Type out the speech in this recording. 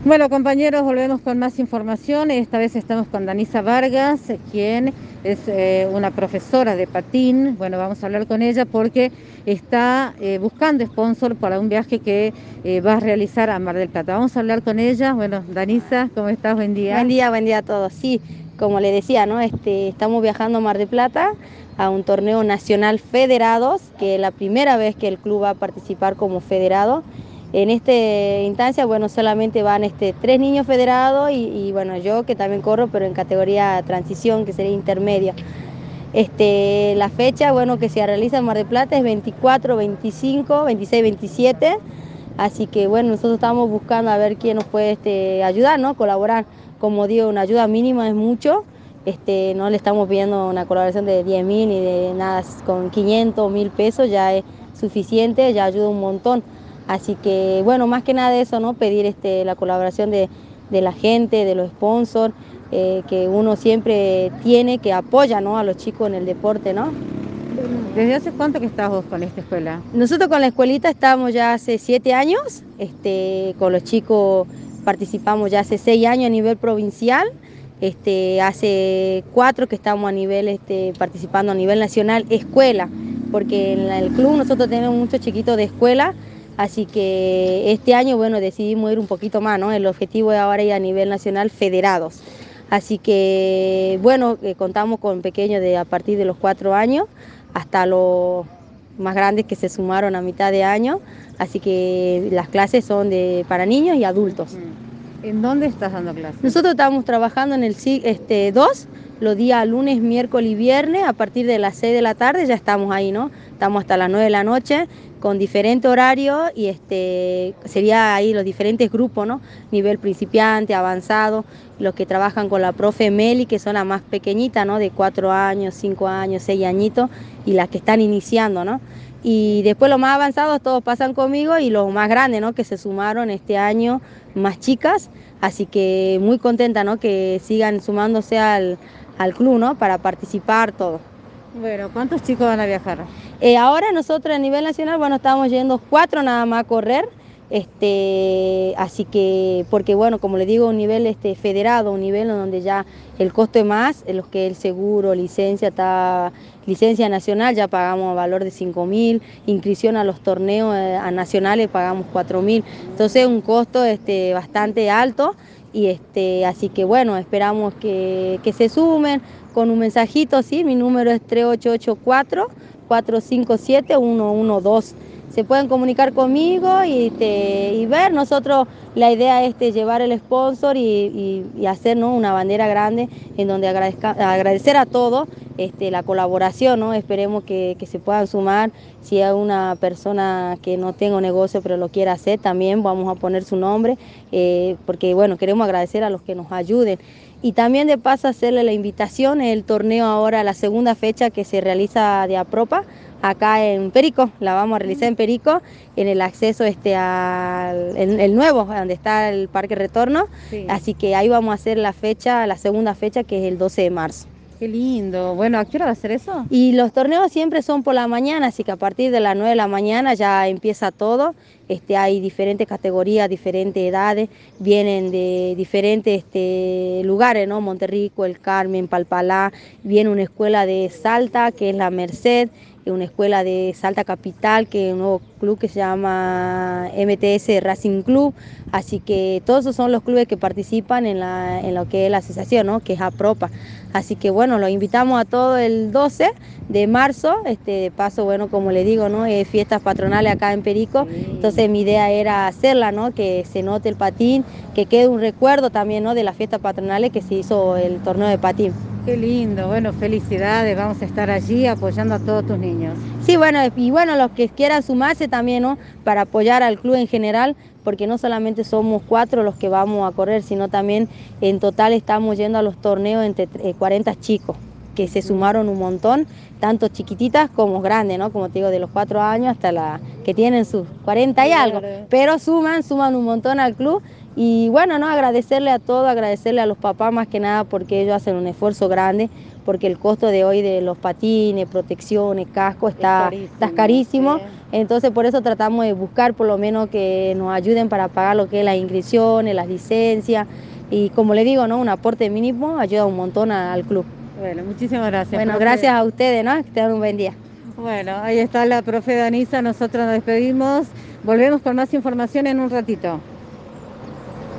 Bueno, compañeros, volvemos con más información. Esta vez estamos con Danisa Vargas, quien es una profesora de patín. Bueno, vamos a hablar con ella porque está buscando sponsor para un viaje que va a realizar a Mar del Plata. Vamos a hablar con ella. Bueno, Danisa, ¿cómo estás? Buen día. Buen día a todos. Sí, como le decía, ¿no? Estamos viajando a Mar del Plata a un torneo nacional federados, que es la primera vez que el club va a participar como federado. En esta instancia, bueno, solamente van 3 niños federados bueno, yo que también corro, pero en categoría transición, que sería intermedia. La fecha, bueno, que se realiza en Mar del Plata es 24, 25, 26, 27. Así que bueno, nosotros estamos buscando a ver quién nos puede ayudar, ¿no? Colaborar. Como digo, una ayuda mínima es mucho. No le estamos pidiendo una colaboración de 10.000 ni de nada, con 500, 1.000 pesos ya es suficiente, ya ayuda un montón. Así que bueno, más que nada de eso, ¿no? Pedir la colaboración de la gente, de los sponsors, que uno siempre tiene, que apoya, ¿no? A los chicos en el deporte, ¿no? ¿Desde hace cuánto que estás vos con esta escuela? Nosotros con la escuelita estamos ya hace 7 años, con los chicos participamos ya hace 6 años a nivel provincial, hace 4 que estamos a nivel, participando a nivel nacional escuela, porque en el club nosotros tenemos muchos chiquitos de escuela, así que este año, bueno, decidimos ir un poquito más, ¿no? El objetivo es ahora ir a nivel nacional federados. Así que, bueno, contamos con pequeños de a partir de los 4 años hasta los más grandes que se sumaron a mitad de año, así que las clases son para niños y adultos. ¿En dónde estás dando clases? Nosotros estamos trabajando en el 2, los días lunes, miércoles y viernes, a partir de las 6 de la tarde ya estamos ahí, ¿no? Estamos hasta las 9 de la noche con diferente horario y sería ahí los diferentes grupos, ¿no? Nivel principiante, avanzado, los que trabajan con la profe Meli, que son las más pequeñitas, ¿no? De 4 años, 5 años, 6 añitos, y las que están iniciando, ¿no? Y después los más avanzados todos pasan conmigo y los más grandes, ¿no? Que se sumaron este año, más chicas. Así que muy contenta, ¿no? Que sigan sumándose al club, ¿no? Para participar todo. Bueno, ¿cuántos chicos van a viajar? Ahora nosotros a nivel nacional, bueno, estamos yendo 4 nada más a correr. Así que, porque bueno, como le digo, un nivel federado, un nivel donde ya el costo es más, en los que el seguro, licencia nacional ya pagamos a valor de 5.000, inscripción a los torneos a nacionales pagamos 4.000, entonces un costo bastante alto así que bueno, esperamos que se sumen con un mensajito, sí, mi número es 3884-457-112. Se pueden comunicar conmigo y ver. Nosotros la idea es llevar el sponsor y hacer, ¿no? Una bandera grande en donde agradecer a todos la colaboración, ¿no? Esperemos que se puedan sumar. Si hay una persona que no tenga negocio pero lo quiera hacer, también vamos a poner su nombre, porque bueno, queremos agradecer a los que nos ayuden. Y también de paso hacerle la invitación, el torneo ahora, la segunda fecha que se realiza de Apropa, acá en Perico, la vamos a realizar en Perico, en el acceso el nuevo, donde está el Parque Retorno, sí. Así que ahí vamos a hacer la fecha, la segunda fecha, que es el 12 de marzo. Qué lindo. Bueno, ¿a qué hora va a ser eso? Y los torneos siempre son por la mañana, así que a partir de las 9 de la mañana ya empieza todo. Hay diferentes categorías, diferentes edades, vienen de diferentes lugares, ¿no? Monterrico, El Carmen, Palpalá, viene una escuela de Salta, que es la Merced, una escuela de Salta Capital, que es un nuevo club que se llama MTS Racing Club, así que todos esos son los clubes que participan en lo que es la asociación, ¿no? Que es APROPA. Así que bueno, los invitamos a todos el 12 de marzo, de paso, bueno, como le digo, ¿no? Fiestas patronales acá en Perico, entonces mi idea era hacerla, ¿no? Que se note el patín, que quede un recuerdo también, ¿no? De las fiestas patronales que se hizo el torneo de patín. Qué lindo, bueno, felicidades, vamos a estar allí apoyando a todos tus niños. Sí, bueno, y bueno, los que quieran sumarse también, ¿no? Para apoyar al club en general, porque no solamente somos 4 los que vamos a correr, sino también en total estamos yendo a los torneos entre 40 chicos, que se sumaron un montón, tanto chiquititas como grandes, ¿no? Como te digo, de los 4 años hasta la que tienen sus 40 y algo, pero suman un montón al club. Y bueno, no, agradecerle a todos, agradecerle a los papás más que nada, porque ellos hacen un esfuerzo grande, porque el costo de hoy de los patines, protecciones, casco está carísimo. Sí. Entonces por eso tratamos de buscar por lo menos que nos ayuden para pagar lo que es las inscripciones, las licencias, y como le digo, ¿no? Un aporte mínimo ayuda un montón al club. Bueno, muchísimas gracias. Bueno, profe. gracias a ustedes, ¿no? Que tengan un buen día. Bueno, ahí está la profe Danisa, nosotros nos despedimos. Volvemos con más información en un ratito.